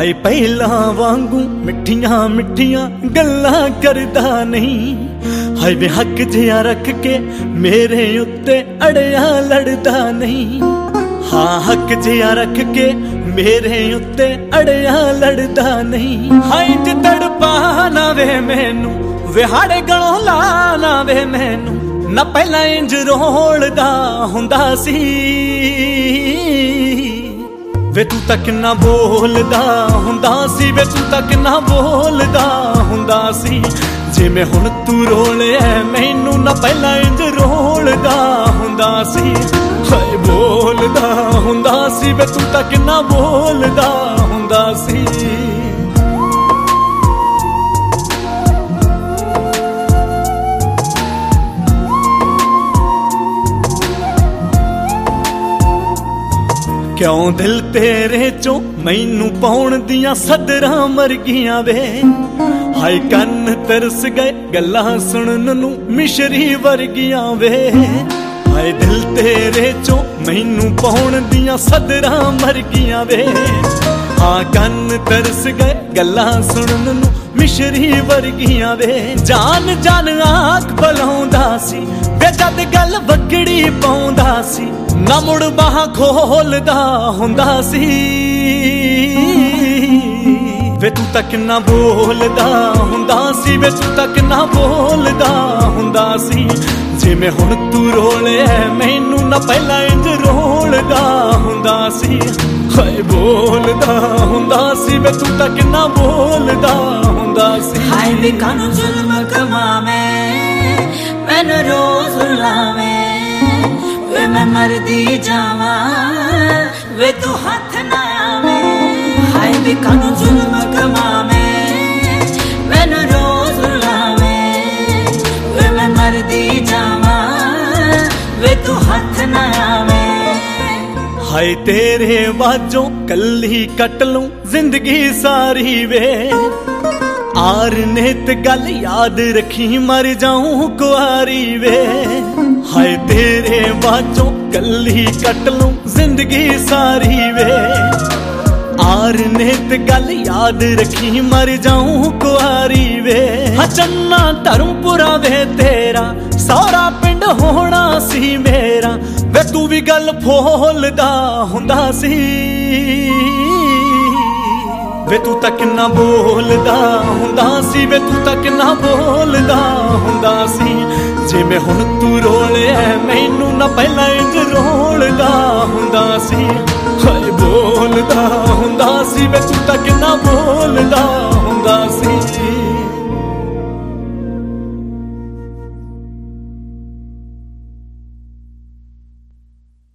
हाय पहला वांगू मिठिया मिठिया गल्लां करदा नहीं। हाय वे हक जिहा रख के मेरे उत्ते अड़िया लड़दा नहीं। हाँ हक जिहा रख के मेरे उत्ते अड़िया लड़दा नहीं। हाय जे तड़पा ना वे मैनू विहाड़े गलों ला ना वे मैनू ना पहला इंज रोलदा हुंदा सी। वे तू तक ना बोलदा हुंदा सी, वे तू तक ना बोलदा हुंदा सी। जिवें हुण तू रोलिया मैनू ना पहला इंज रोलदा हुंदा सी। हाय बोलदा हुंदा सी, वे तू तक ना बोलदा हुंदा सी। क्यों दिल तेरे चो मैनू पाउण दियां सदरां मर गियां वे। हाय कन्न तरस गए गल्लां सुनन नू मिशरी वर्गियां वे। हाय दिल तेरे चो मैनू पाउण दियां सदरां मर गियां वे। हाँ कन्न तरस गए गल्लां सुनन नू मिशरी वर्गियां वे। जान जान आख बुलाउंदा सी वे जद गल वगड़ी पाउंदा सी। ना मुड़ बाह खोलदा हुंदा सी। वे तू तक ना बोलदा हुंदा सी, वे तू तक ना बोलदा हुंदा सी। जिवें हुण तू रोलिया मैनू ना पहला इंज रोलदा हुंदा सी। हाय बोलदा हुंदा सी, वे तू तक ना बोलदा हुंदा सी। हाय वे कानू जुल्म कमावे मैनू रोज रुलावे। वे मैं मरदी जावा वे तू हाथ ना आवे। हाय वे कानू जुल्म कमावे मैनू रोज रुलावे। वे मैं मरदी जावा वे तू हाथ ना आवे। हाय तेरे बाजों कल्ली कट लूं जिंदगी सारी वे। आर नेत गल याद रखी मर जाऊं कुआरी वे। हाय तेरे बाजों कल्ली कट लूं जिंदगी सारी वे। आर नेत गल याद रखी मर जाऊं कुआरी वे। चन्ना धर्मपुरा वे तेरा सारा पिंड होना सी मेरा। वे तू भी गल फोलदा हुंदा सी। वे तू तक ना बोलदा हुंदा सी, वे तू तक ना बोलदा हुंदा सी। जिवें हुण तू रोलिया मैनू ना पहला इंज रोलदा हुंदा सी। हाय बोलदा हुंदा सी, वे तू तक ना बोलदा